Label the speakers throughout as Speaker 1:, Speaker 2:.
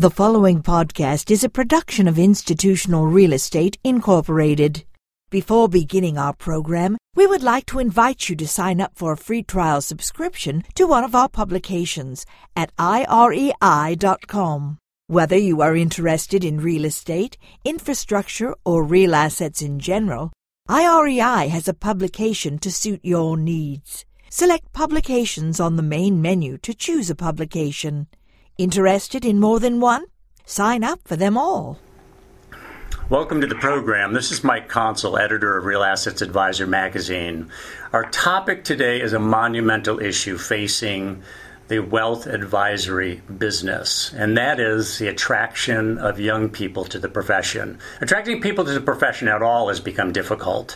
Speaker 1: The following podcast is a production of Institutional Real Estate Incorporated. Before beginning our program, we would like to invite you to sign up for a free trial subscription to one of our publications at irei.com. Whether you are interested in real estate, infrastructure, or real assets in general, IREI has a publication to suit your needs. Select Publications on the main menu to choose a publication. Interested in more than one? Sign up for them all.
Speaker 2: Welcome to the program. This is Mike Consul, editor of Real Assets Advisor magazine. Our topic today is a monumental issue facing the wealth advisory business, and that is the attraction of young people to the profession. Attracting people to the profession at all has become difficult.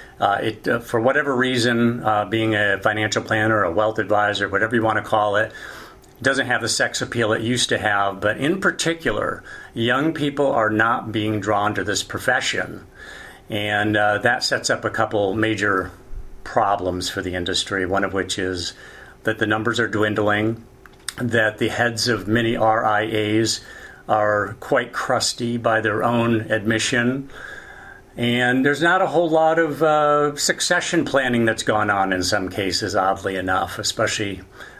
Speaker 2: For whatever reason, being a financial planner, a wealth advisor, whatever you want to call it, doesn't have the sex appeal it used to have, but in particular, young people are not being drawn to this profession. And that sets up a couple major problems for the industry, one of which is that the numbers are dwindling, that the heads of many RIAs are quite crusty by their own admission, and there's not a whole lot of succession planning that's gone on in some cases, oddly enough, especially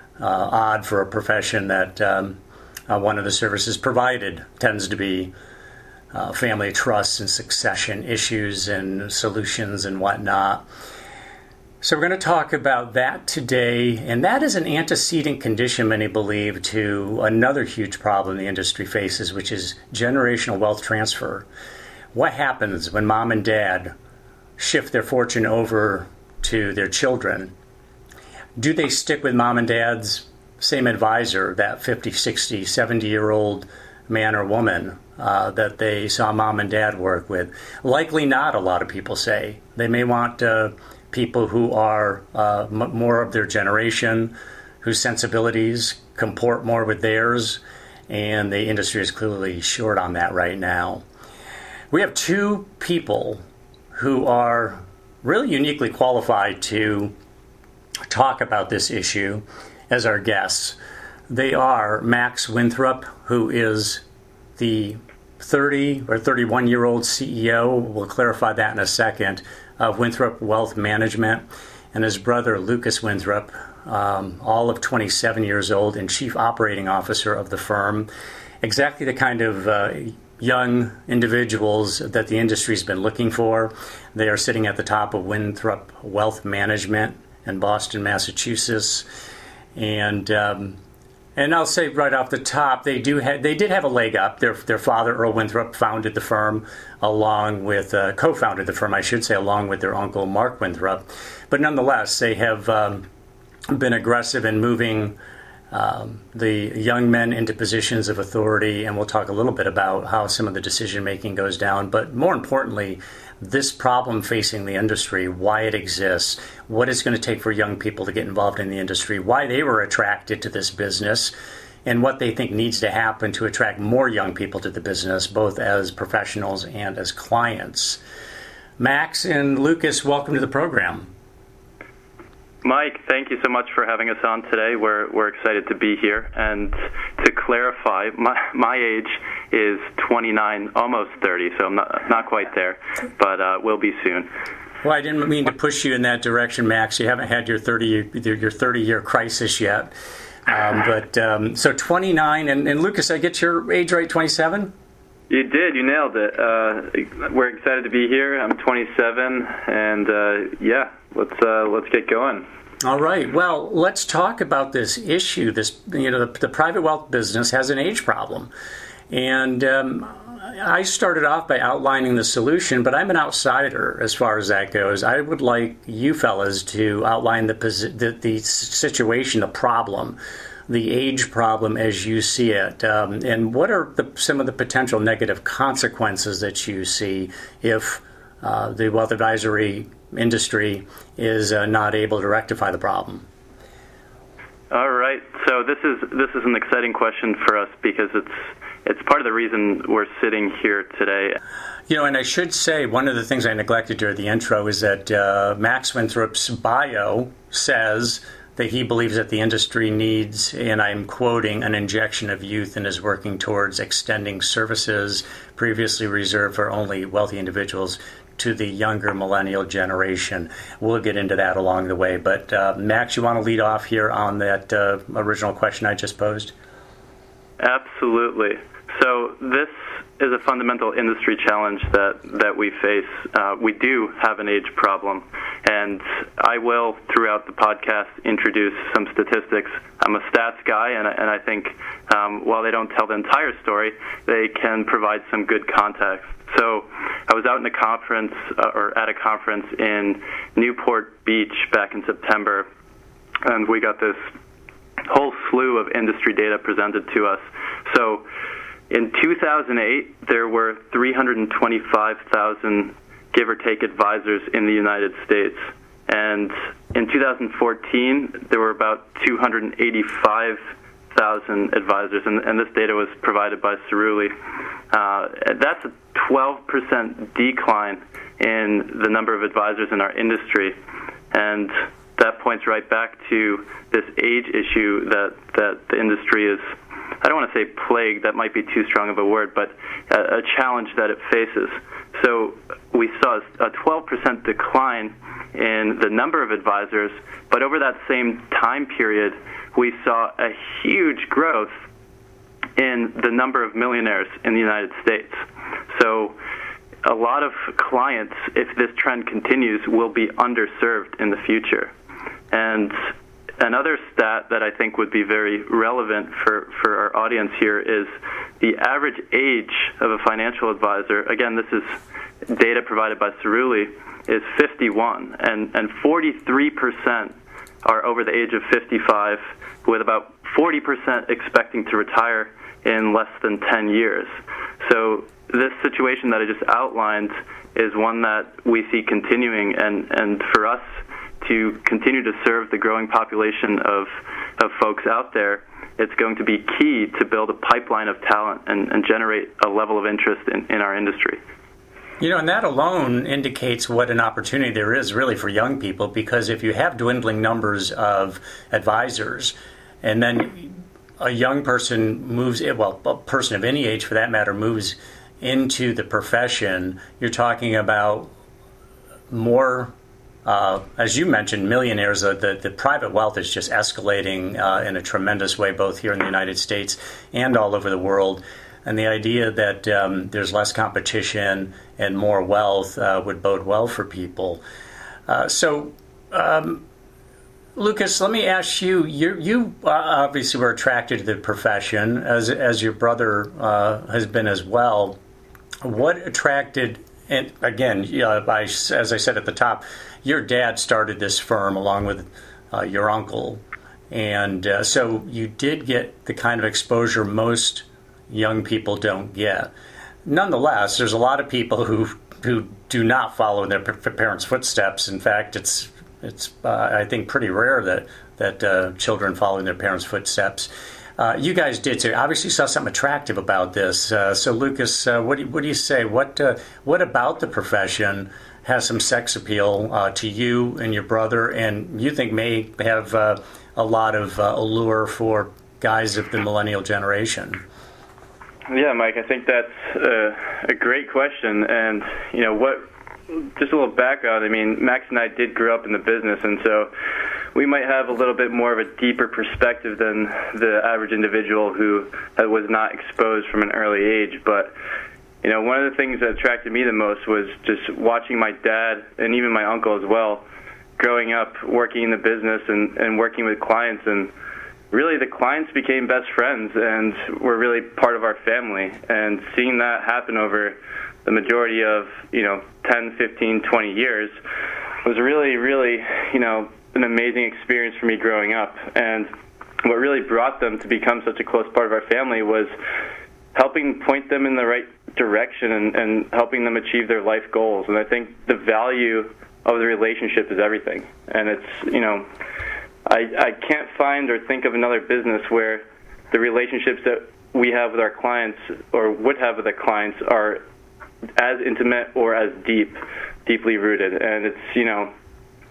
Speaker 2: odd for a profession that one of the services provided tends to be family trusts and succession issues and solutions and whatnot. So we're going to talk about that today, and that is an antecedent condition, many believe, to another huge problem the industry faces, which is generational wealth transfer. What happens when mom and dad shift their fortune over to their children? Do they stick with mom and dad's same advisor, that 50, 60, 70-year-old man or woman that they saw mom and dad work with? Likely not, a lot of people say. They may want people who are more of their generation, whose sensibilities comport more with theirs, and the industry is clearly short on that right now. We have two people who are really uniquely qualified to talk about this issue as our guests. They are Max Winthrop, who is the 30 or 31-year-old CEO, we'll clarify that in a second, of Winthrop Wealth Management, and his brother Lucas Winthrop, all of 27 years old and chief operating officer of the firm. Exactly the kind of young individuals that the industry's been looking for. They are sitting at the top of Winthrop Wealth Management in Boston, Massachusetts, and I'll say right off the top, they did have a leg up. Their father, Earl Winthrop, founded the firm co-founded the firm, I should say, along with their uncle Mark Winthrop. But nonetheless, they have been aggressive in moving the young men into positions of authority, and we'll talk a little bit about how some of the decision making goes down. But more importantly, this problem facing the industry, why it exists, what it's going to take for young people to get involved in the industry, why they were attracted to this business, and what they think needs to happen to attract more young people to the business, both as professionals and as clients. Max and Lucas, welcome to the program.
Speaker 3: Mike, thank you so much for having us on today. We're excited to be here. And to clarify, my age is 29, almost 30, so I'm not quite there, but we'll be soon.
Speaker 2: Well, I didn't mean to push you in that direction, Max. You haven't had your 30-year crisis yet. So 29, and Lucas, I get your age right, 27?
Speaker 3: You did. You nailed it. We're excited to be here. I'm 27, and let's get going.
Speaker 2: All right. Well, let's talk about this issue. The private wealth business has an age problem, and I started off by outlining the solution, but I'm an outsider as far as that goes. I would like you fellas to outline the situation, the problem, the age problem as you see it, and what are some of the potential negative consequences that you see if the wealth advisory industry is not able to rectify the problem?
Speaker 3: All right. So this is an exciting question for us because it's part of the reason we're sitting here today.
Speaker 2: And I should say, one of the things I neglected during the intro is that Max Winthrop's bio says that he believes that the industry needs, and I'm quoting, an injection of youth, and is working towards extending services previously reserved for only wealthy individuals to the younger millennial generation. We'll get into that along the way. But Max, you want to lead off here on that original question I just posed?
Speaker 3: Absolutely. So this is a fundamental industry challenge that we face. We do have an age problem, and I will, throughout the podcast, introduce some statistics. I'm a stats guy, and I think while they don't tell the entire story, they can provide some good context. So I was out in a conference, or at a conference in Newport Beach back in September, and we got this whole slew of industry data presented to us. So in 2008, there were 325,000, give or take, advisors in the United States. And in 2014, there were about 285,000 advisors, and this data was provided by Cerulli. That's a 12% decline in the number of advisors in our industry. And that points right back to this age issue that the industry is, I don't want to say plagued, that might be too strong of a word, but a challenge that it faces. So we saw a 12% decline in the number of advisors, but over that same time period, we saw a huge growth in the number of millionaires in the United States. So a lot of clients, if this trend continues, will be underserved in the future. And another stat that I think would be very relevant for our audience here is the average age of a financial advisor. Again, this is data provided by Cerulli, is 51, and 43% are over the age of 55, with about 40% expecting to retire in less than 10 years. So this situation that I just outlined is one that we see continuing, and for us to continue to serve the growing population of folks out there, it's going to be key to build a pipeline of talent and generate a level of interest in our industry.
Speaker 2: You know, and that alone indicates what an opportunity there is really for young people, because if you have dwindling numbers of advisors, and then a young person moves, well, a person of any age for that matter, moves into the profession, you're talking about more, as you mentioned, millionaires. The private wealth is just escalating in a tremendous way, both here in the United States and all over the world. And the idea that there's less competition and more wealth would bode well for people. So, Lucas, let me ask you. You obviously were attracted to the profession, as your brother has been as well. What attracted? And again, as I said at the top, your dad started this firm along with your uncle, and so you did get the kind of exposure most young people don't get. Nonetheless, there's a lot of people who do not follow in their parents' footsteps. In fact, it's I think pretty rare that children follow in their parents' footsteps. You guys did, so obviously saw something attractive about this. So, Lucas, what do you say? What about the profession has some sex appeal to you and your brother, and you think may have a lot of allure for guys of the millennial generation?
Speaker 3: Yeah, Mike, I think that's a great question. And, just a little background. I mean, Max and I did grow up in the business, and so we might have a little bit more of a deeper perspective than the average individual who was not exposed from an early age. But, one of the things that attracted me the most was just watching my dad and even my uncle as well, growing up, working in the business and working with clients, and really the clients became best friends and were really part of our family. And seeing that happen over the majority of, 10, 15, 20 years was really, really, an amazing experience for me growing up. And what really brought them to become such a close part of our family was helping point them in the right direction and helping them achieve their life goals. And I think the value of the relationship is everything. And it's, I can't find or think of another business where the relationships that we have with our clients or would have with our clients are as intimate or as deeply rooted. And it's,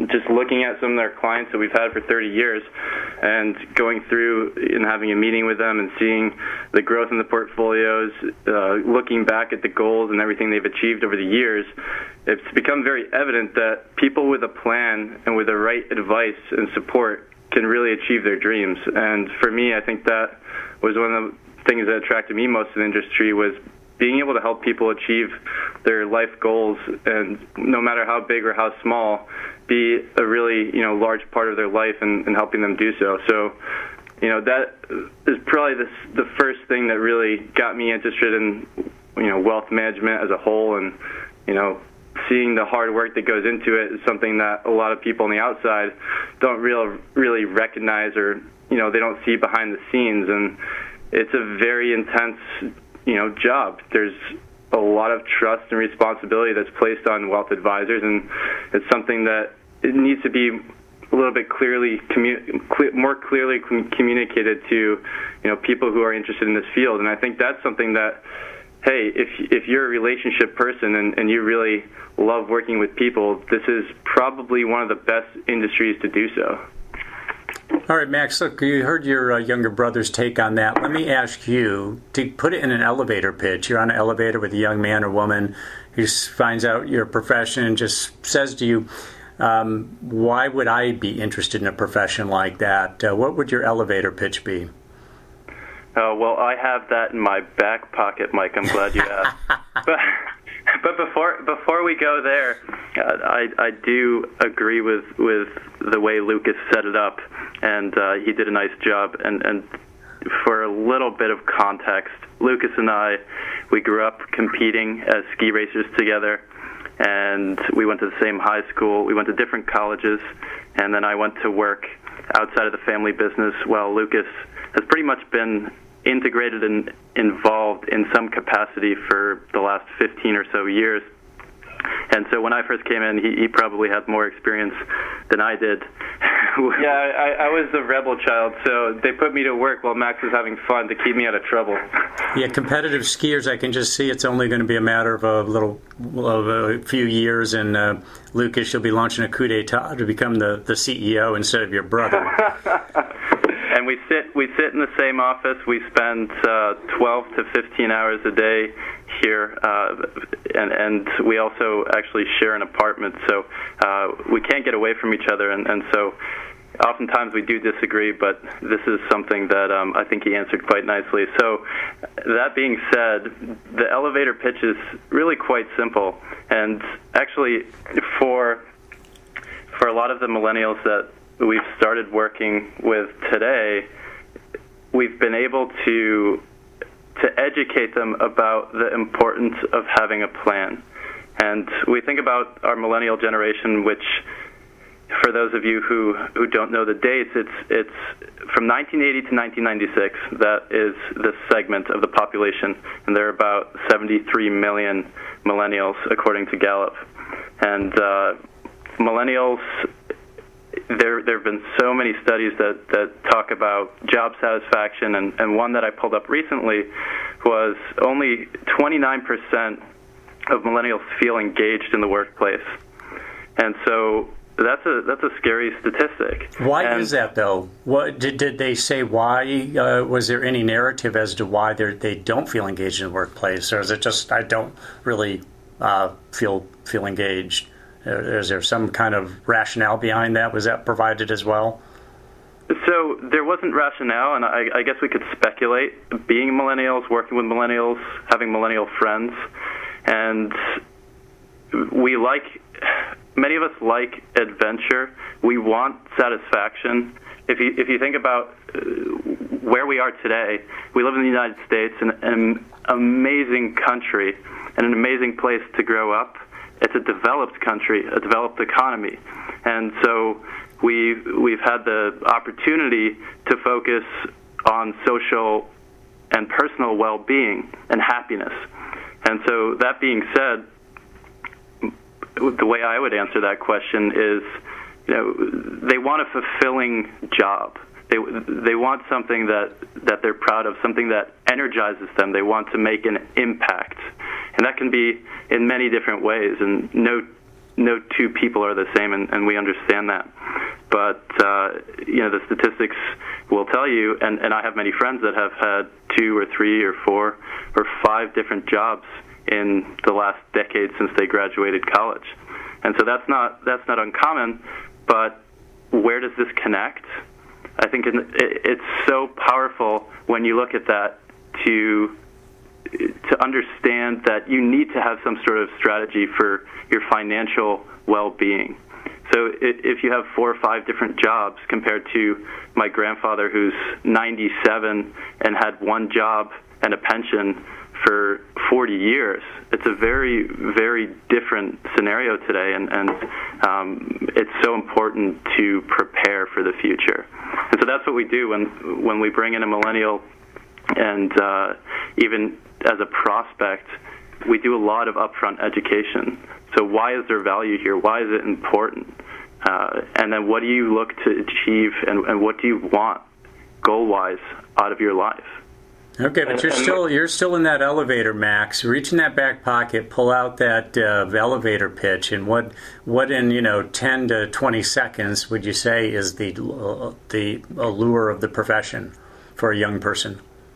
Speaker 3: just looking at some of their clients that we've had for 30 years and going through and having a meeting with them and seeing the growth in the portfolios, looking back at the goals and everything they've achieved over the years, it's become very evident that people with a plan and with the right advice and support can really achieve their dreams. And for me, I think that was one of the things that attracted me most to the industry, was being able to help people achieve their life goals, and no matter how big or how small, be a really large part of their life and helping them do so. So, that is probably the first thing that really got me interested in wealth management as a whole, and seeing the hard work that goes into it is something that a lot of people on the outside don't really recognize, or they don't see behind the scenes, and it's a very intense job. There's a lot of trust and responsibility that's placed on wealth advisors, and it's something that it needs to be a little bit more clearly communicated to people who are interested in this field. And I think that's something that, hey, if you're a relationship person and you really love working with people, this is probably one of the best industries to do so.
Speaker 2: All right, Max, look, you heard your younger brother's take on that. Let me ask you to put it in an elevator pitch. You're on an elevator with a young man or woman who finds out your profession and just says to you, why would I be interested in a profession like that? What would your elevator pitch be?
Speaker 3: Well, I have that in my back pocket, Mike. I'm glad you asked. But before we go there, I do agree with the way Lucas set it up, and he did a nice job. And for a little bit of context, Lucas and we grew up competing as ski racers together, and we went to the same high school. We went to different colleges, and then I went to work outside of the family business, while Lucas has pretty much been integrated and involved in some capacity for the last 15 or so years. And so when I first came in, he probably had more experience than I did. Yeah, I was the rebel child, so they put me to work while Max was having fun to keep me out of trouble.
Speaker 2: Yeah, competitive skiers, I can just see it's only going to be a matter of a few years, and Lucas, you'll be launching a coup d'etat to become the CEO instead of your brother.
Speaker 3: And we sit in the same office. We spend 12 to 15 hours a day here, and we also actually share an apartment, so we can't get away from each other, and so oftentimes we do disagree, but this is something that I think he answered quite nicely. So that being said, the elevator pitch is really quite simple, and actually for a lot of the millennials that we've started working with today, we've been able to educate them about the importance of having a plan. And we think about our millennial generation, which, for those of you who don't know the dates, it's from 1980 to 1996. That is the segment of the population, and there are about 73 million millennials, according to Gallup. And millennials, there have been so many studies that talk about job satisfaction, and one that I pulled up recently was only 29% of millennials feel engaged in the workplace. And so that's a scary statistic.
Speaker 2: Why is that, though? What did they say? Why was there any narrative as to why they don't feel engaged in the workplace, or is it just I don't really feel engaged? Is there some kind of rationale behind that? Was that provided as well?
Speaker 3: So there wasn't rationale, and I guess we could speculate. Being millennials, working with millennials, having millennial friends, and many of us like adventure. We want satisfaction. If you think about where we are today, we live in the United States, an amazing country and an amazing place to grow up. It's a developed country, a developed economy, and so we've had the opportunity to focus on social and personal well-being and happiness. And so that being said, the way I would answer that question is, they want a fulfilling job. They want something that they're proud of, something that energizes them. They want to make an impact. And that can be in many different ways. And no no two people are the same, and we understand that. But the statistics will tell you, and I have many friends that have had 2 or 3 or 4 or 5 different jobs in the last decade since they graduated college. And so that's not uncommon, but where does this connect? I think it's so powerful when you look at that to understand that you need to have some sort of strategy for your financial well-being. So if you have 4 or 5 different jobs compared to my grandfather who's 97 and had one job and a pension for 40 years, it's a very, very different scenario today, and it's so important to prepare for the future. And so that's what we do when we bring in a millennial, and even as a prospect, we do a lot of upfront education. So why is there value here? Why is it important? And then what do you look to achieve, and what do you want goal-wise out of your life?
Speaker 2: Okay, but you're still in that elevator, Max. Reach in that back pocket, pull out that elevator pitch, and what in 10 to 20 seconds would you say is the allure of the profession for a young person?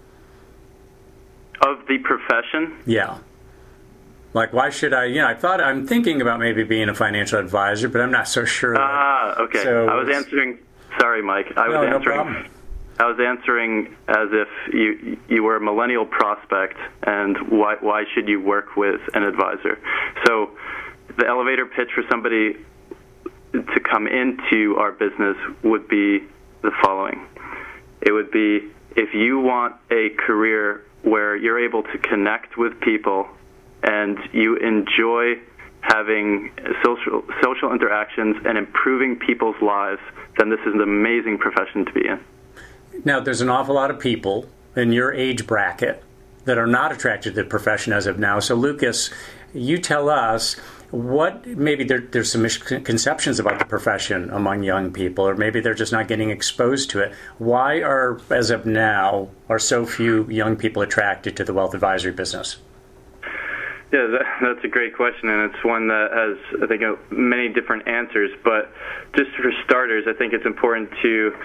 Speaker 3: Of the profession?
Speaker 2: Yeah. Like, why should I'm thinking about maybe being a financial advisor, but I'm not so sure.
Speaker 3: Okay.
Speaker 2: So
Speaker 3: I was answering. Sorry, Mike.
Speaker 2: No problem.
Speaker 3: I was answering as if you were a millennial prospect, and why should you work with an advisor? So the elevator pitch for somebody to come into our business would be the following. It would be, if you want a career where you're able to connect with people and you enjoy having social interactions and improving people's lives, then this is an amazing profession to be in.
Speaker 2: Now, there's an awful lot of people in your age bracket that are not attracted to the profession as of now. So, Lucas, you tell us what maybe there's some misconceptions about the profession among young people, or maybe they're just not getting exposed to it. Why as of now, are so few young people attracted to the wealth advisory business?
Speaker 3: Yeah, that's a great question, and it's one that has, I think, many different answers. But just for starters, I think it's important to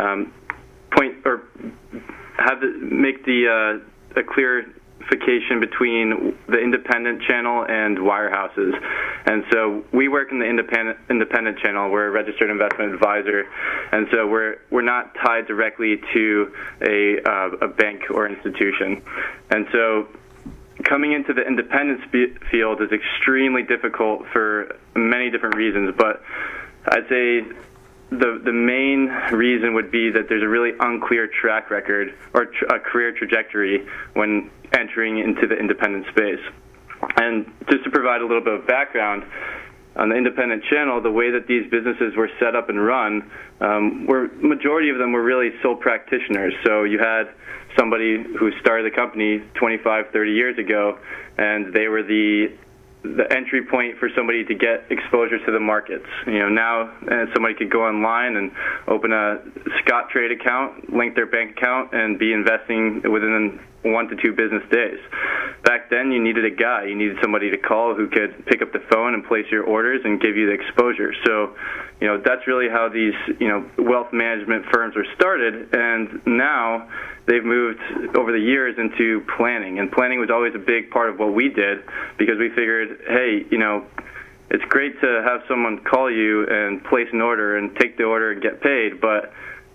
Speaker 3: make a clarification between the independent channel and wirehouses. And so we work in the independent channel. We're a registered investment advisor, and so we're not tied directly to a bank or institution. And so coming into the independent field is extremely difficult for many different reasons, but I'd say the main reason would be that there's a really unclear track record or a career trajectory when entering into the independent space. And just to provide a little bit of background, on the independent channel, the way that these businesses were set up and run, majority of them were really sole practitioners. So you had somebody who started the company 25, 30 years ago, and they were the entry point for somebody to get exposure to the markets. Now somebody could go online and open a Scottrade account, link their bank account, and be investing within 1 to 2 business days. Back then, you needed a guy. You needed somebody to call who could pick up the phone and place your orders and give you the exposure. So, that's really how these, wealth management firms were started. And now they've moved over the years into planning. And planning was always a big part of what we did, because we figured, hey, it's great to have someone call you and place an order and take the order and get paid, but,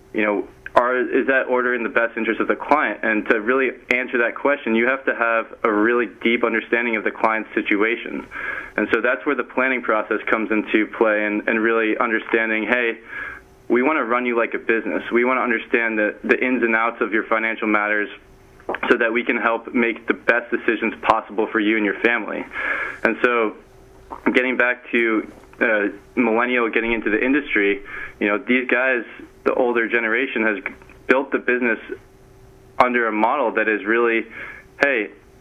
Speaker 3: is that order in the best interest of the client? And to really answer that question, you have to have a really deep understanding of the client's situation. And so that's where the planning process comes into play, and really understanding, hey, we want to run you like a business. We want to understand the ins and outs of your financial matters so that we can help make the best decisions possible for you and your family. And so getting back to millennial getting into the industry, these guys, the older generation, has built the business under a model that is really, hey,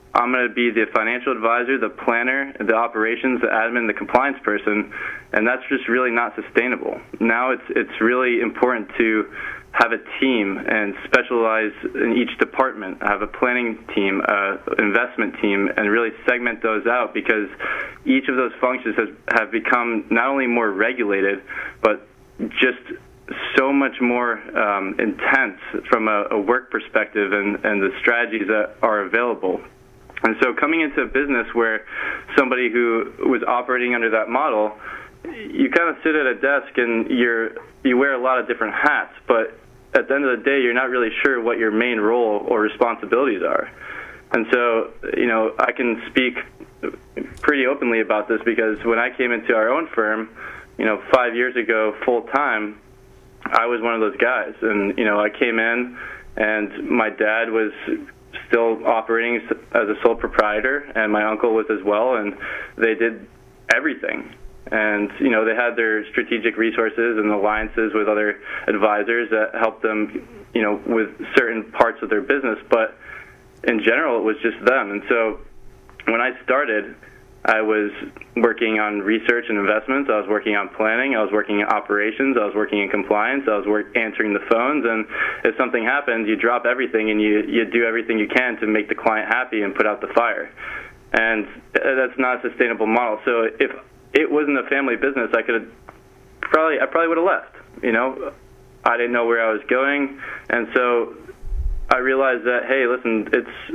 Speaker 3: I'm going to be the financial advisor, the planner, the operations, the admin, the compliance person, and that's just really not sustainable. Now it's really important to have a team and specialize in each department, have a planning team, investment team, and really segment those out, because each of those functions have become not only more regulated, but just so much more intense from a work perspective and the strategies that are available. And so coming into a business where somebody who was operating under that model, you kind of sit at a desk and you wear a lot of different hats, but at the end of the day, you're not really sure what your main role or responsibilities are. And so, I can speak pretty openly about this, because when I came into our own firm, 5 years ago, full time, I was one of those guys. And, I came in and my dad was still operating as a sole proprietor, and my uncle was as well, and they did everything. And, they had their strategic resources and alliances with other advisors that helped them, with certain parts of their business. But in general, it was just them. And so when I started, I was working on research and investments. I was working on planning. I was working in operations. I was working in compliance. I was answering the phones. And if something happens, you drop everything and you do everything you can to make the client happy and put out the fire. And that's not a sustainable model. So if it wasn't a family business, I probably would have left. I didn't know where I was going, and so I realized that, hey, listen,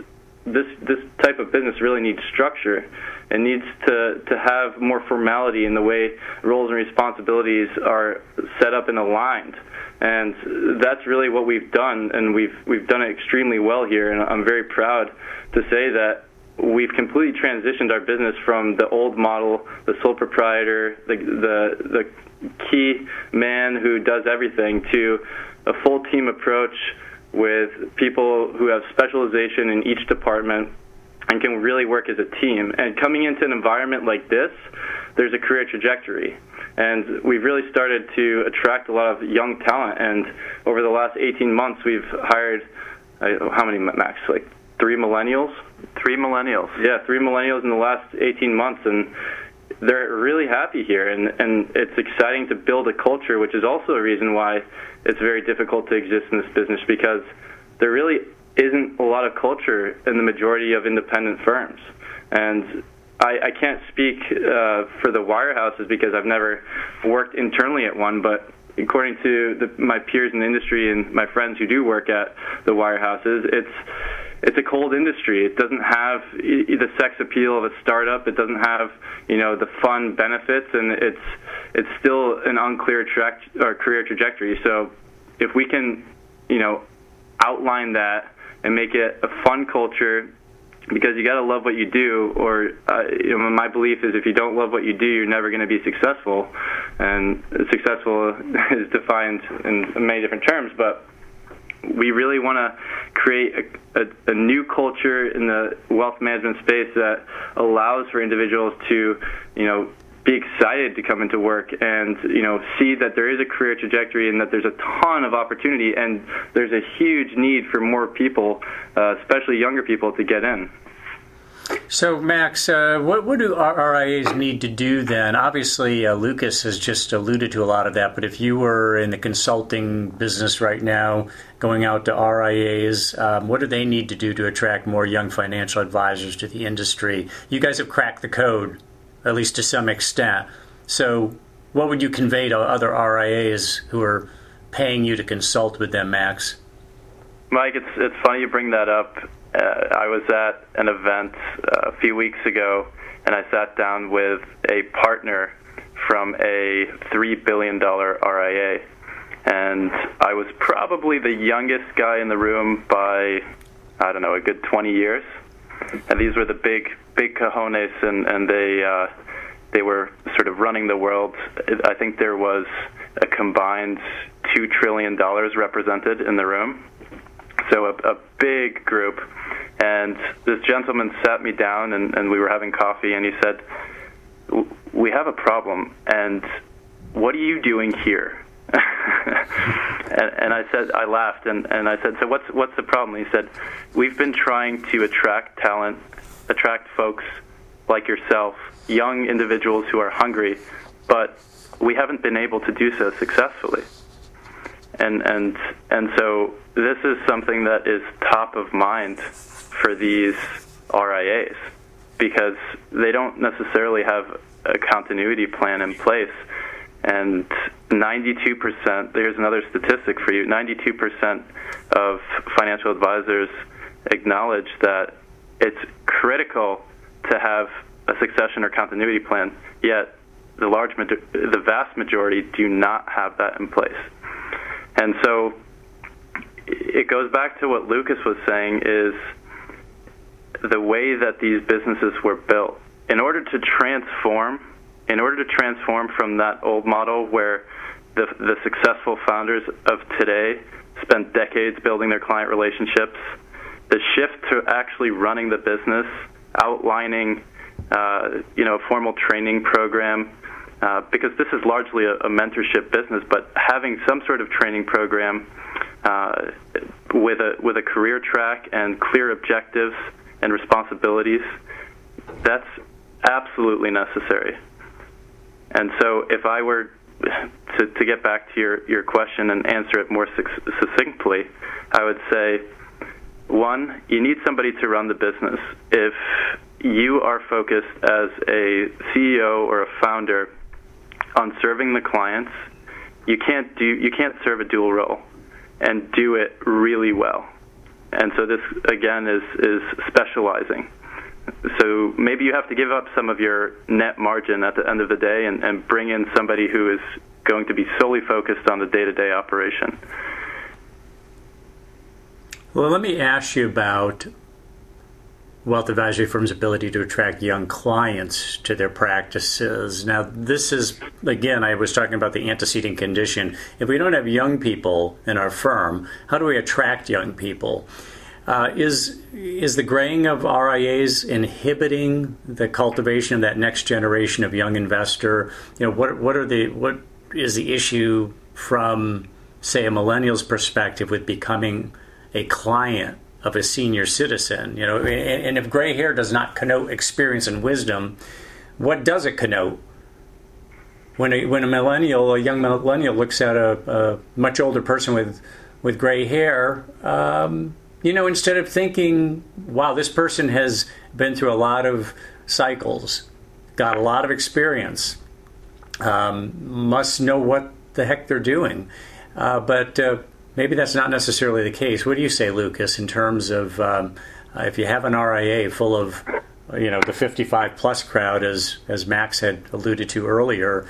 Speaker 3: this type of business really needs structure. It needs to have more formality in the way roles and responsibilities are set up and aligned. And that's really what we've done, and we've done it extremely well here. And I'm very proud to say that we've completely transitioned our business from the old model, the sole proprietor, the key man who does everything, to a full team approach with people who have specialization in each department and can really work as a team. And coming into an environment like this, there's a career trajectory. And we've really started to attract a lot of young talent. And over the last 18 months, we've hired, how many, Max? Like 3 millennials?
Speaker 4: 3 millennials.
Speaker 3: Yeah, 3 millennials in the last 18 months. And they're really happy here. And it's exciting to build a culture, which is also a reason why it's very difficult to exist in this business, because there really isn't a lot of culture in the majority of independent firms. And I can't speak for the wirehouses, because I've never worked internally at one, but according to my peers in the industry and my friends who do work at the wirehouses, it's a cold industry. It doesn't have the sex appeal of a startup. It doesn't have, the fun benefits, and it's still an unclear career trajectory. So if we can, outline that and make it a fun culture, because you got to love what you do, or my belief is if you don't love what you do, you're never going to be successful. And successful is defined in many different terms, but we really want to create a new culture in the wealth management space that allows for individuals to, be excited to come into work and, see that there is a career trajectory and that there's a ton of opportunity, and there's a huge need for more people, especially younger people, to get in.
Speaker 2: So, Max, what do RIAs need to do then? Obviously, Lucas has just alluded to a lot of that, but if you were in the consulting business right now, going out to RIAs, what do they need to do to attract more young financial advisors to the industry? You guys have cracked the code, at least to some extent. So what would you convey to other RIAs who are paying you to consult with them, Max?
Speaker 3: Mike, it's funny you bring that up. I was at an event a few weeks ago, and I sat down with a partner from a $3 billion RIA. And I was probably the youngest guy in the room by, I don't know, a good 20 years. And these were the big cojones, and they were sort of running the world. I think there was a combined $2 trillion represented in the room. So a big group. And this gentleman sat me down, and we were having coffee, and he said, "We have a problem, and what are you doing here?" and I laughed, and I said, "So what's the problem?" He said, "We've been trying to attract talent attract folks like yourself, young individuals who are hungry, but we haven't been able to do so successfully. And so this is something that is top of mind for these RIAs, because they don't necessarily have a continuity plan in place. And 92%, there's another statistic for you, 92% of financial advisors acknowledge that it's critical to have a succession or continuity plan, yet the vast majority do not have that in place. And so it goes back to what Lucas was saying, is the way that these businesses were built. In order to transform from that old model where the successful founders of today spent decades building their client relationships, the shift to actually running the business, outlining a formal training program, because this is largely a mentorship business, but having some sort of training program with a career track and clear objectives and responsibilities, that's absolutely necessary. And so if I were to get back to your question and answer it more succinctly, I would say, one, you need somebody to run the business. If you are focused as a CEO or a founder on serving the clients, you can't serve a dual role and do it really well. And so this, again, is specializing. So maybe you have to give up some of your net margin at the end of the day and bring in somebody who is going to be solely focused on the day-to-day operation.
Speaker 2: Well, let me ask you about wealth advisory firms' ability to attract young clients to their practices. Now, this is, again, I was talking about the antecedent condition. If we don't have young people in our firm, how do we attract young people? Is the graying of RIAs inhibiting the cultivation of that next generation of young investor? What is the issue from, say, a millennial's perspective with becoming a client of a senior citizen? And if gray hair does not connote experience and wisdom, what does it connote? When a young millennial looks at a much older person with gray hair, instead of thinking, wow, this person has been through a lot of cycles, got a lot of experience, must know what the heck they're doing. But maybe that's not necessarily the case. What do you say, Lucas, in terms of if you have an RIA full of, the 55-plus crowd, as Max had alluded to earlier,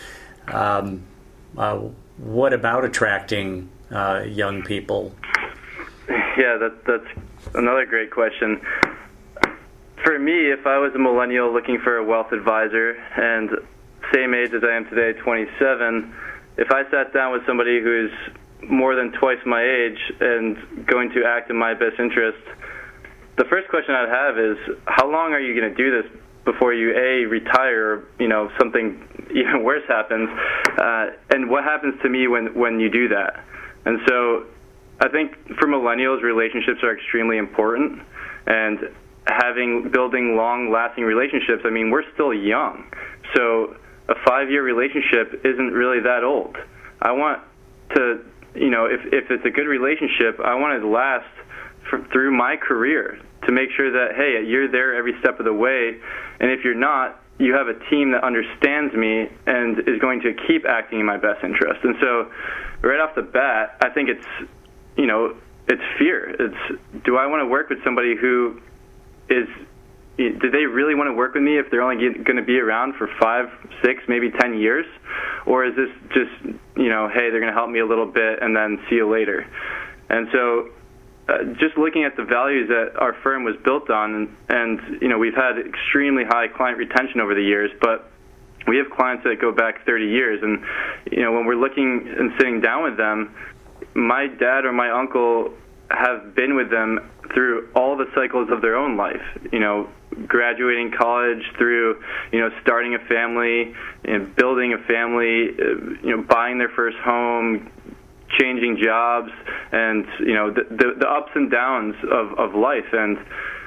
Speaker 2: what about attracting young people?
Speaker 3: Yeah, that's another great question. For me, if I was a millennial looking for a wealth advisor and same age as I am today, 27, if I sat down with somebody who's more than twice my age and going to act in my best interest, the first question I'd have is, how long are you going to do this before you, A, retire, or, something even worse happens, and what happens to me when you do that? And so I think for millennials, relationships are extremely important, and building long-lasting relationships, we're still young. So a 5-year relationship isn't really that old. I want to, if it's a good relationship, I want it to last through my career to make sure that, hey, you're there every step of the way, and if you're not, you have a team that understands me and is going to keep acting in my best interest. And so right off the bat, I think it's fear. It's, do I want to work with somebody who do they really want to work with me if they're only going to be around for 5, 6, maybe 10 years? Or is this just, hey, they're going to help me a little bit and then see you later? And so just looking at the values that our firm was built on, and we've had extremely high client retention over the years, but we have clients that go back 30 years. And, when we're looking and sitting down with them, my dad or my uncle have been with them through all the cycles of their own life, graduating college through, starting a family, building a family, buying their first home, changing jobs, and, the ups and downs of life. And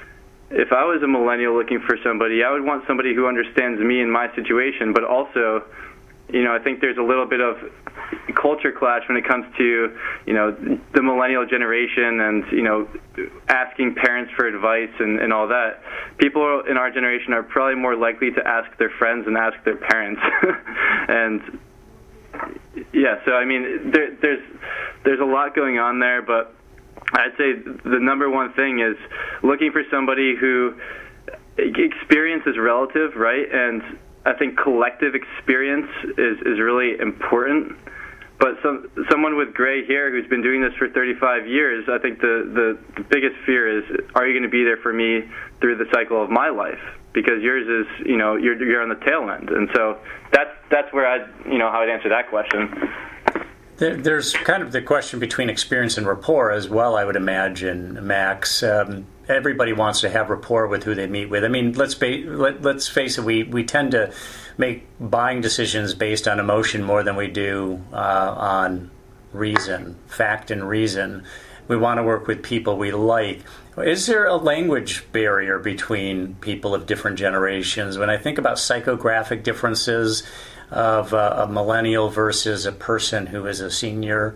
Speaker 3: if I was a millennial looking for somebody, I would want somebody who understands me and my situation, but also, I think there's a little bit of culture clash when it comes to, the millennial generation and, asking parents for advice and all that. People in our generation are probably more likely to ask their friends and ask their parents. And yeah, so I mean, there's a lot going on there, but I'd say the number one thing is looking for somebody who experience is relative, right? And I think collective experience is really important. But someone with gray hair who's been doing this for 35 years, I think the biggest fear is, are you going to be there for me through the cycle of my life? Because yours is, you're on the tail end. And so that's where how I'd answer that question.
Speaker 2: There's kind of the question between experience and rapport as well, I would imagine, Max. Everybody wants to have rapport with who they meet with. I mean, let's face it, we tend to make buying decisions based on emotion more than we do on reason, fact and reason. We want to work with people we like. Is there a language barrier between people of different generations? When I think about psychographic differences of a millennial versus a person who is a senior,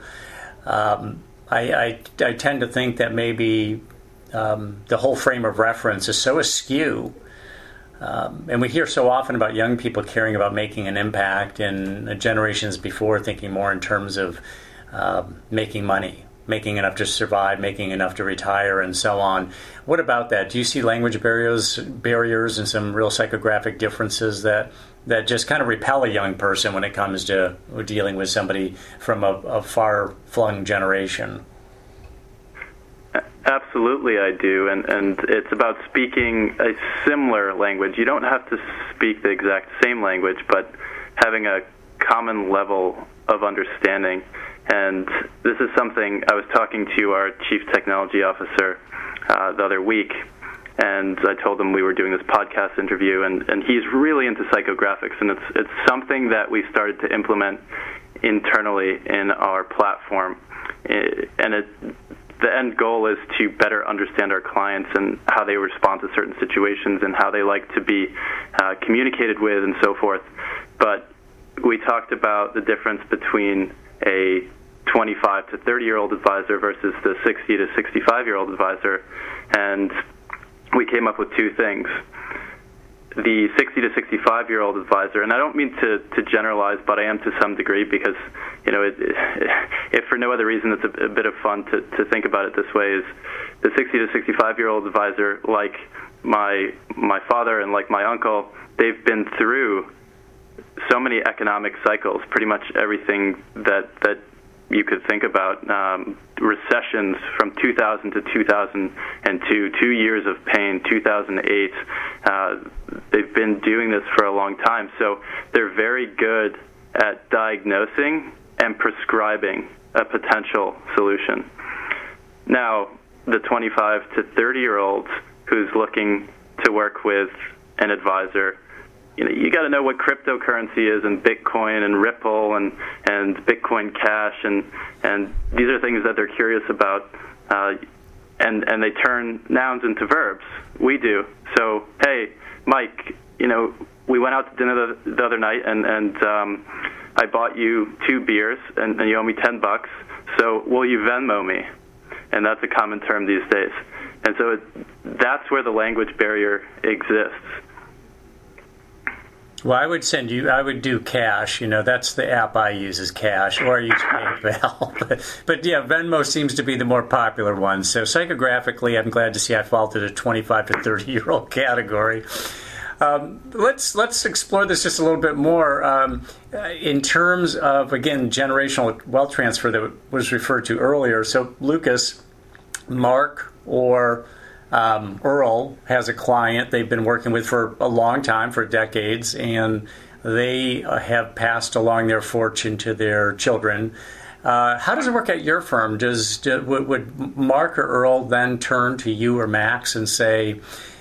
Speaker 2: I tend to think that maybe the whole frame of reference is so askew. And we hear so often about young people caring about making an impact, and generations before thinking more in terms of making money, making enough to survive, making enough to retire, and so on. What about that? Do you see language barriers and some real psychographic differences that just kind of repel a young person when it comes to dealing with somebody from a far-flung generation?
Speaker 3: Absolutely, I do, and it's about speaking a similar language. You don't have to speak the exact same language, but having a common level of understanding. And this is something I was talking to our Chief Technology Officer the other week, and I told him we were doing this podcast interview, and he's really into psychographics, and it's something that we started to implement internally in our platform, and the end goal is to better understand our clients and how they respond to certain situations and how they like to be communicated with and so forth. But we talked about the difference between a 25 to 30-year-old advisor versus the 60 to 65-year-old advisor, and we came up with two things. The 60 to 65-year-old advisor, and I don't mean to generalize, but I am to some degree because, if for no other reason, it's a bit of fun to think about it this way, is the 60 to 65-year-old advisor, like my father and like my uncle, they've been through so many economic cycles, pretty much everything that you could think about. Recessions from 2000 to 2002, 2 years of pain, 2008. They've been doing this for a long time, so they're very good at diagnosing and prescribing a potential solution. Now, the 25 to 30-year-old who's looking to work with an advisor, you got to know what cryptocurrency is, and Bitcoin and Ripple and Bitcoin Cash, and these are things that they're curious about, and they turn nouns into verbs. We do. So, hey, Mike, we went out to dinner the other night, and I bought you 2 beers, and you owe me $10. So will you Venmo me? And that's a common term these days. And so that's where the language barrier exists.
Speaker 2: Well, I would do Cash. That's the app I use is Cash, or I use PayPal. But yeah, Venmo seems to be the more popular one. So psychographically, I'm glad to see I fall to the 25 to 30-year-old category. Let's explore this just a little bit more in terms of, again, generational wealth transfer that was referred to earlier. So Lucas, Mark, or Earl has a client they've been working with for a long time, for decades, and they have passed along their fortune to their children. How does it work at your firm? Would Mark or Earl then turn to you or Max and say,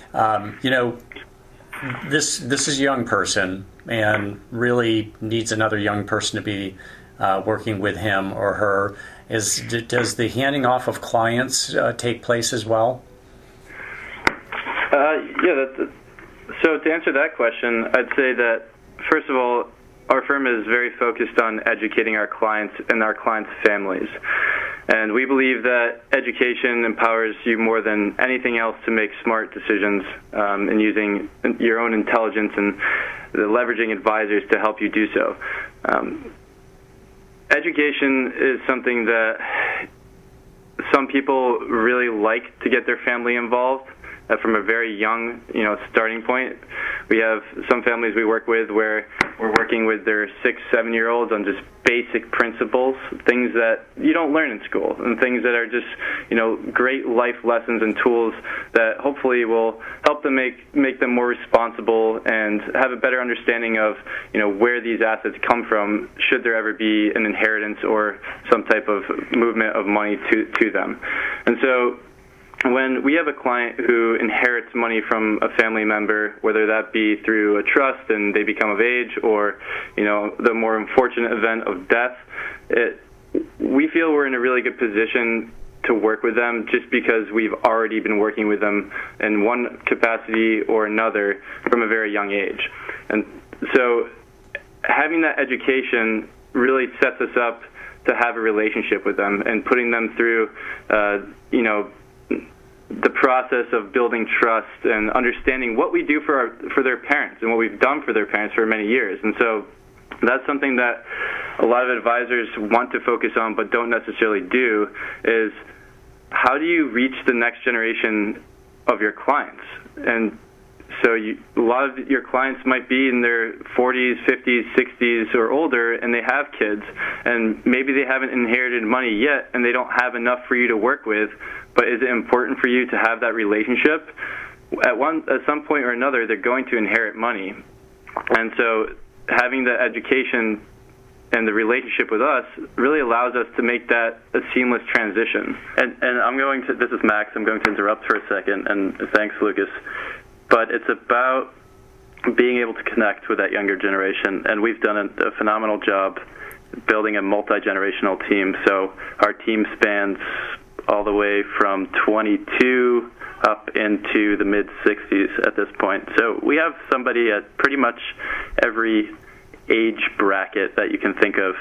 Speaker 2: this is a young person and really needs another young person to be working with him or her? Does the handing off of clients take place as well?
Speaker 3: So to answer that question, I'd say that, first of all, our firm is very focused on educating our clients and our clients' families. And we believe that education empowers you more than anything else to make smart decisions in using your own intelligence and leveraging advisors to help you do so. Education is something that some people really like to get their family involved from a very young, starting point. We have some families we work with where we're working with their 6, 7-year-olds on just basic principles, things that you don't learn in school, and things that are just, great life lessons and tools that hopefully will help them make them more responsible and have a better understanding of, where these assets come from, should there ever be an inheritance or some type of movement of money to them. And so when we have a client who inherits money from a family member, whether that be through a trust and they become of age, or the more unfortunate event of death, we feel we're in a really good position to work with them just because we've already been working with them in one capacity or another from a very young age. And so having that education really sets us up to have a relationship with them and putting them through the process of building trust and understanding what we do for their parents and what we've done for their parents for many years. And so that's something that a lot of advisors want to focus on but don't necessarily do, is how do you reach the next generation of your clients? And so a lot of your clients might be in their 40s, 50s, 60s, or older, and they have kids, and maybe they haven't inherited money yet, and they don't have enough for you to work with. But is it important for you to have that relationship? At some point or another, they're going to inherit money. And so having the education and the relationship with us really allows us to make that a seamless transition. And this is Max, I'm going to interrupt for a second, and thanks, Lucas. But it's about being able to connect with that younger generation, and we've done a phenomenal job building a multi-generational team. So our team spans all the way from 22 up into the mid-60s at this point. So we have somebody at pretty much every age bracket that you can think of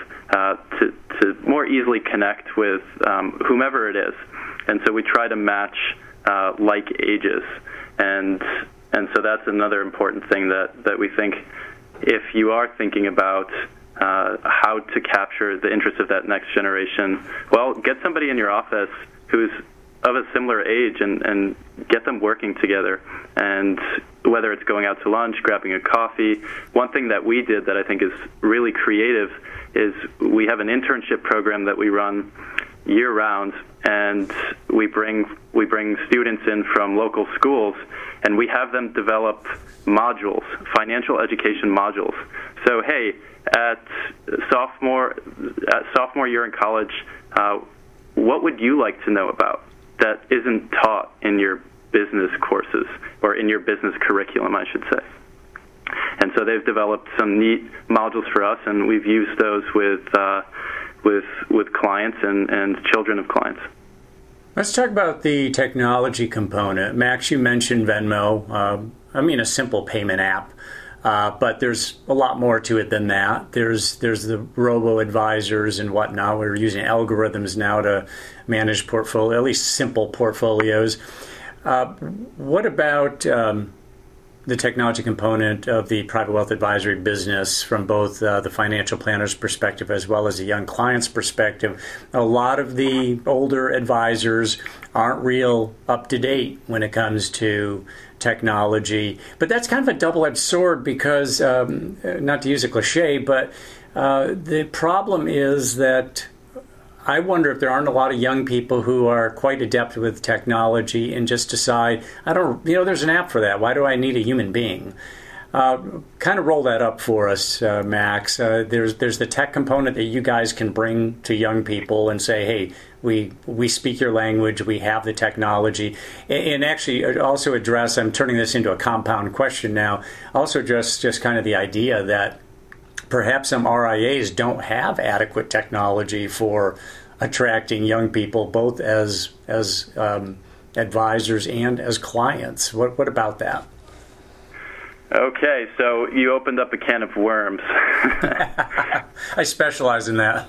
Speaker 3: to more easily connect with whomever it is. And so we try to match like ages. And so that's another important thing that we think, if you are thinking about how to capture the interest of that next generation, well, get somebody in your office who's of a similar age and get them working together. And whether it's going out to lunch, grabbing a coffee, one thing that we did that I think is really creative is we have an internship program that we run year-round, and we bring students in from local schools, and we have them develop modules, financial education modules. So, hey, at sophomore year in college, what would you like to know about that isn't taught in your business courses, or in your business curriculum, I should say? And so they've developed some neat modules for us, and we've used those with clients and children of clients.
Speaker 2: Let's talk about the technology component. Max, you mentioned Venmo. A simple payment app. But there's a lot more to it than that. There's the robo-advisors and whatnot. We're using algorithms now to manage portfolio, at least simple portfolios. What about the technology component of the private wealth advisory business from both the financial planner's perspective as well as the young client's perspective? A lot of the older advisors aren't real up to date when it comes to technology, but that's kind of a double-edged sword because, not to use a cliche, but the problem is that I wonder if there aren't a lot of young people who are quite adept with technology and just decide, there's an app for that. Why do I need a human being? Kind of roll that up for us, Max. There's the tech component that you guys can bring to young people and say, hey, we speak your language, we have the technology. And actually also address, I'm turning this into a compound question now, also address just kind of the idea that perhaps some RIAs don't have adequate technology for attracting young people, both as advisors and as clients. What about that?
Speaker 3: Okay, so you opened up a can of worms.
Speaker 2: I specialize in that.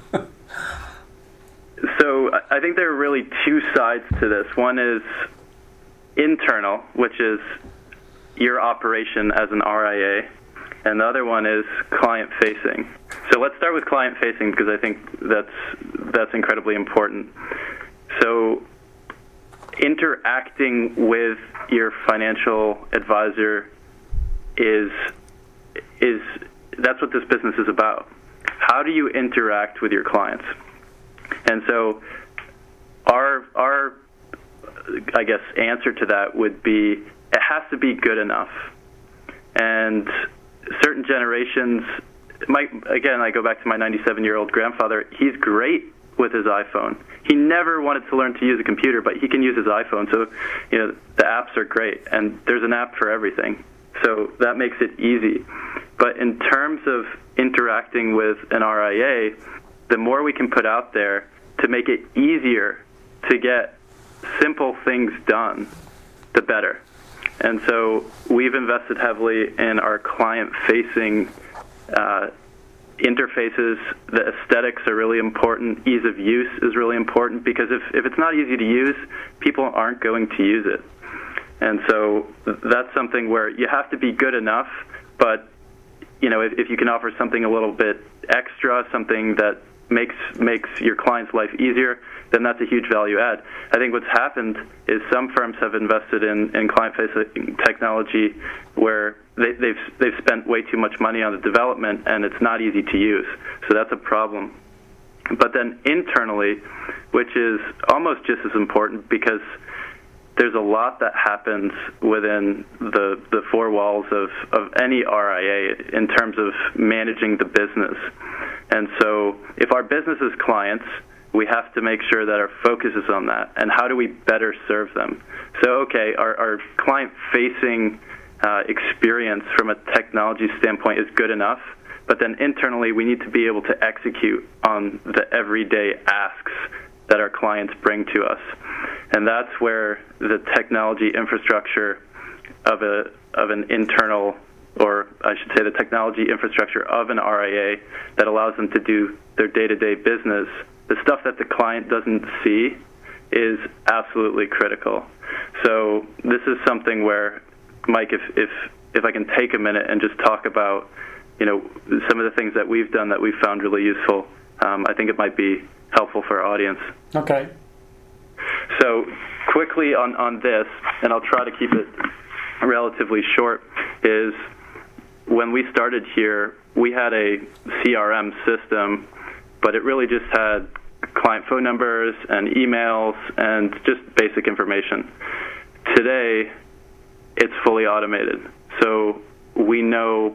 Speaker 3: So I think there are really two sides to this. One is internal, which is your operation as an RIA, and the other one is client-facing. So let's start with client-facing because I think that's incredibly important. So interacting with your financial advisor is that's what this business is about. How do you interact with your clients? And so our I guess answer to that would be it has to be good enough. And certain generations again, I go back to my 97-year-old grandfather. He's great with his iPhone. He never wanted to learn to use a computer, but he can use his iPhone. So, the apps are great, and there's an app for everything. So that makes it easy. But in terms of interacting with an RIA, the more we can put out there to make it easier to get simple things done, the better. And so we've invested heavily in our client-facing interfaces. The aesthetics are really important. Ease of use is really important because if it's not easy to use, people aren't going to use it. And so that's something where you have to be good enough, but if you can offer something a little bit extra, something that makes your client's life easier, then that's a huge value add. I think what's happened is some firms have invested in client-facing technology where they've spent way too much money on the development, and it's not easy to use. So that's a problem. But then internally, which is almost just as important because there's a lot that happens within the four walls of any RIA in terms of managing the business. And so if our business is clients, we have to make sure that our focus is on that. And how do we better serve them? So, okay, our client-facing experience from a technology standpoint is good enough, but then internally we need to be able to execute on the everyday asks that our clients bring to us. And that's where the technology infrastructure of an internal, or I should say the technology infrastructure of an RIA that allows them to do their day-to-day business, the stuff that the client doesn't see, is absolutely critical. So this is something where, Mike, if I can take a minute and just talk about some of the things that we've done that we've found really useful, I think it might be helpful for our audience.
Speaker 2: Okay.
Speaker 3: So quickly on this, and I'll try to keep it relatively short, is when we started here, we had a CRM system, but it really just had client phone numbers and emails and just basic information. Today, it's fully automated. So we know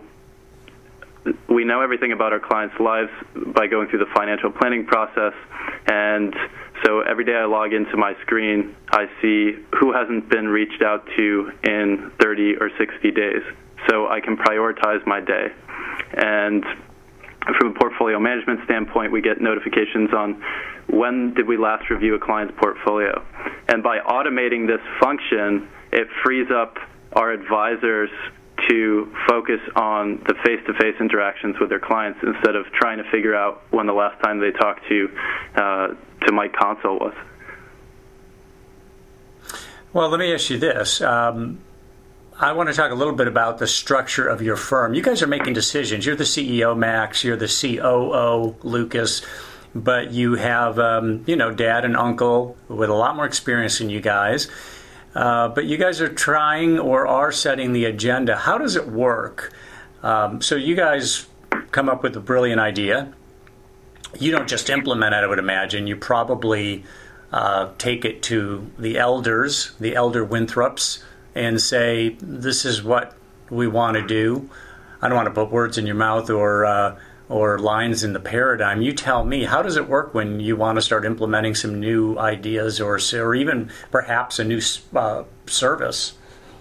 Speaker 3: everything about our clients' lives by going through the financial planning process. And so every day I log into my screen, I see who hasn't been reached out to in 30 or 60 days. So I can prioritize my day. And from a portfolio management standpoint, we get notifications on when did we last review a client's portfolio. And by automating this function, it frees up our advisors to focus on the face-to-face interactions with their clients instead of trying to figure out when the last time they talked to Mike Consul was.
Speaker 2: Well, let me ask you this. I want to talk a little bit about the structure of your firm. You guys are making decisions. You're the CEO, Max. You're the COO, Lucas. But you have, dad and uncle with a lot more experience than you guys. But you guys are trying or are setting the agenda. How does it work? So you guys come up with a brilliant idea. You don't just implement it, I would imagine. You probably take it to the elders, the elder Winthrops, and say, this is what we want to do. I don't want to put words in your mouth or lines in the paradigm. You tell me, how does it work when you want to start implementing some new ideas or even perhaps a new service?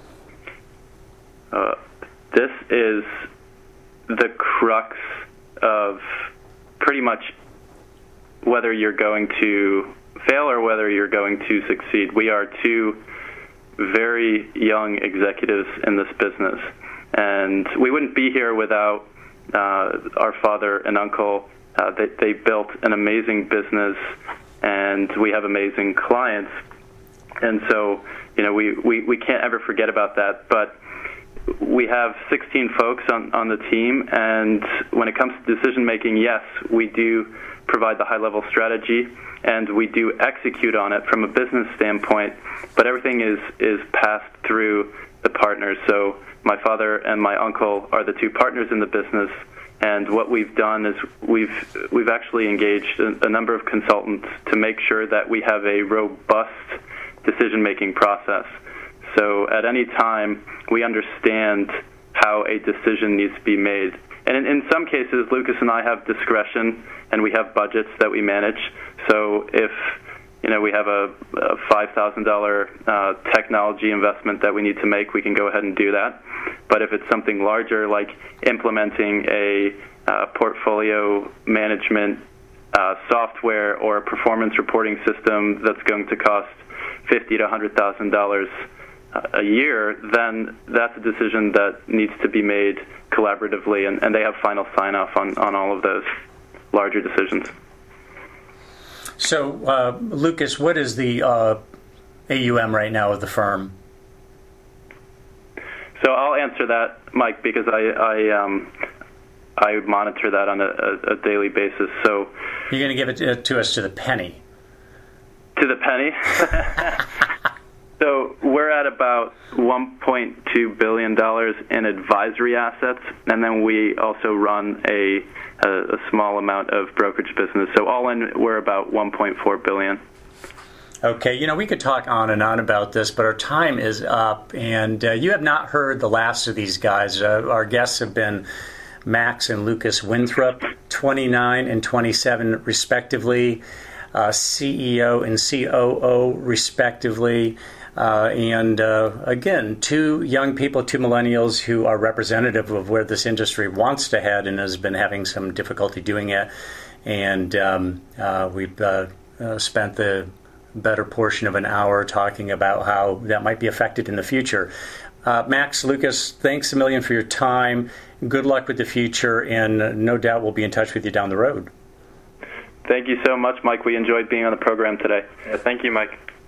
Speaker 3: This is the crux of pretty much whether you're going to fail or whether you're going to succeed. We are two very young executives in this business, and we wouldn't be here without our father and uncle. They built an amazing business, and we have amazing clients, and so we can't ever forget about that. But we have 16 folks on the team, and when it comes to decision making, yes, we do provide the high-level strategy, and we do execute on it from a business standpoint, but everything is passed through the partners. So my father and my uncle are the two partners in the business, and what we've done is we've actually engaged a number of consultants to make sure that we have a robust decision-making process. So at any time, we understand how a decision needs to be made. And in some cases, Lucas and I have discretion, and we have budgets that we manage. So if we have a $5,000 technology investment that we need to make, we can go ahead and do that. But if it's something larger, like implementing a portfolio management software or a performance reporting system that's going to cost $50,000 to $100,000 a year, then that's a decision that needs to be made collaboratively, and they have final sign-off on all of those larger decisions.
Speaker 2: So, Lucas, what is the AUM right now of the firm?
Speaker 3: So I'll answer that, Mike, because I monitor that on a daily basis. So
Speaker 2: you're going to give it to us to the penny.
Speaker 3: To the penny? So we're at about $1.2 billion in advisory assets, and then we also run a small amount of brokerage business. So all in, we're about $1.4 billion.
Speaker 2: Okay, we could talk on and on about this, but our time is up, and you have not heard the last of these guys. Our guests have been Max and Lucas Winthrop, 29 and 27 respectively, CEO and COO respectively. Again, two young people, two millennials who are representative of where this industry wants to head and has been having some difficulty doing it. And we've spent the better portion of an hour talking about how that might be affected in the future. Max, Lucas, thanks a million for your time. Good luck with the future, and no doubt we'll be in touch with you down the road.
Speaker 3: Thank you so much, Mike. We enjoyed being on the program today.
Speaker 4: Thank you, Mike.